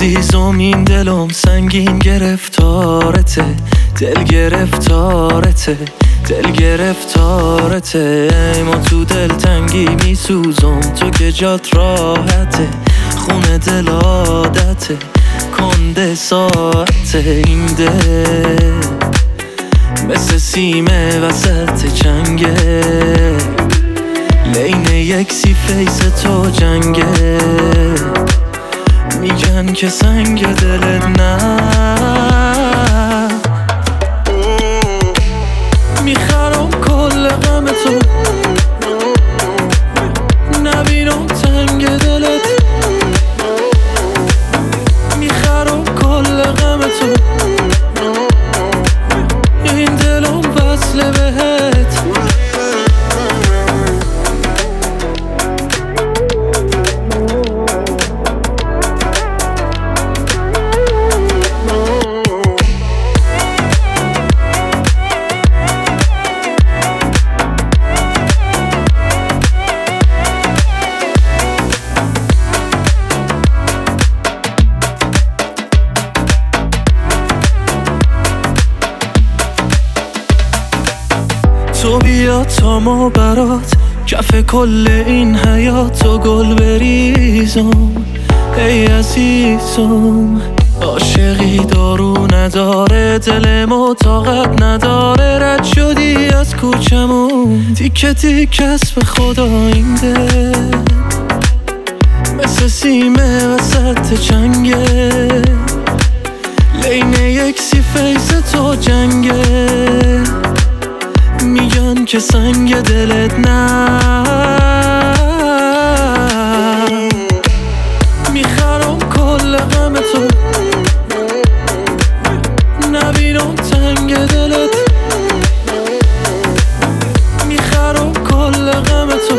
عزیزم این دلم سنگین گرفتارته، دل گرفتارته، دل گرفتارته. ما تو دل تنگی میسوزم، تو که جات راحته، خونه دل عادته، کنده ساعته. این دل مثل سیمه وسط چنگه، لین یک سی فیس تو جنگه. میگن که سنگ دلت نه، میخرم کل غم تو، نبینم تنگ دلت، میخرم کل غم تو، این دلم وصله بهت. تو بیا تا ما برات کف کل این حیات و گل بریزم. ای عزیزم عاشقی دارو نداره، دل ما طاقت نداره. رد شدی از کوچمون تیکه تیکه است به خدا این دل، مثل سیمه وسط چنگه، لین یک سی فیس تو جنگه. میگن که سنگ دلت نه، میخرم کل غم تو، نبینم تنگ دلت، میخرم کل غم تو.